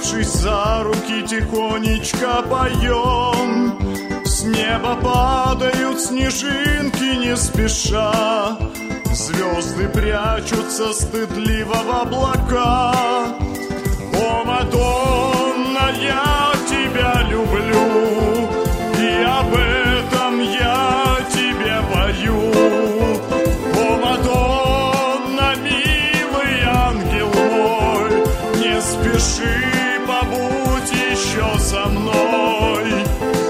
взявшись за руки, тихонечко поем. С неба падают снежинки не спеша, звезды прячутся стыдливо в облака. О, Мадонна, я тебя люблю, и об этом я тебе пою. О, Мадонна, милый ангел мой, не спеши, побудь еще со мной.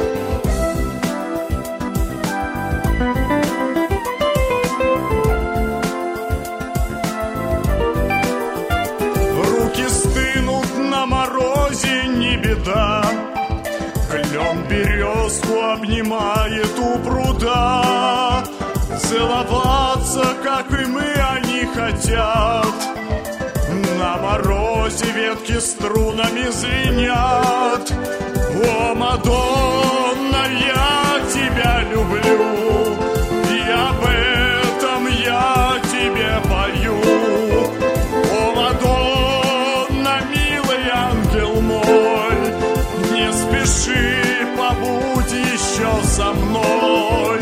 Руки стынут на морозе, не беда, клен березку обнимает у пруда. Целоваться, как и мы, они хотят. На морозе ветки струнами звенят. О, Мадонна, я тебя люблю, и об этом я тебе пою. О, Мадонна, милый ангел мой, не спеши, побудь еще со мной.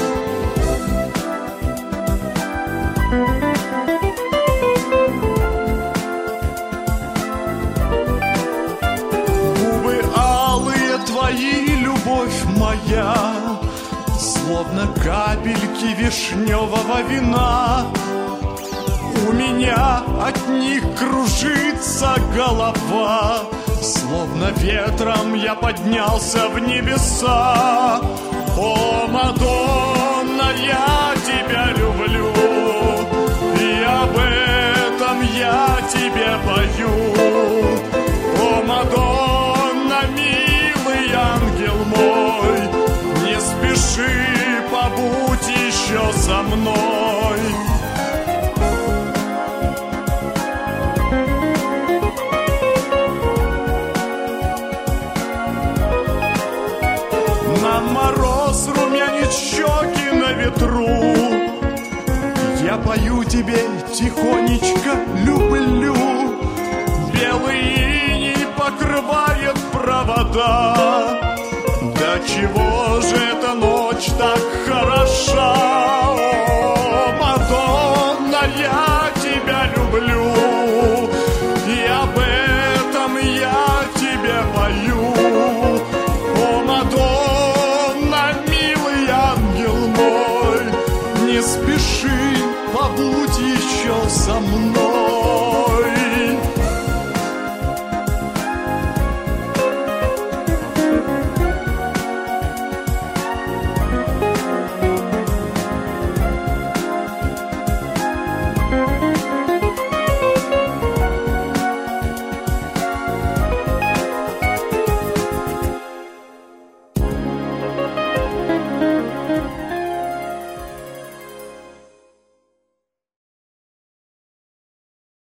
Губы алые твои, любовь моя, словно капельки вишневого вина. У меня от них кружится голова, словно ветром я поднялся в небеса. О, Мадонна, я тебя люблю, и об этом я тебе пою. О, Мадонна, милый ангел мой, не спеши, побудь еще со мной. На мороз румянит щеки на ветру, я пою тебе тихонечко, люблю. Белый иней покрывает провода, да чего же эта ночь так хороша?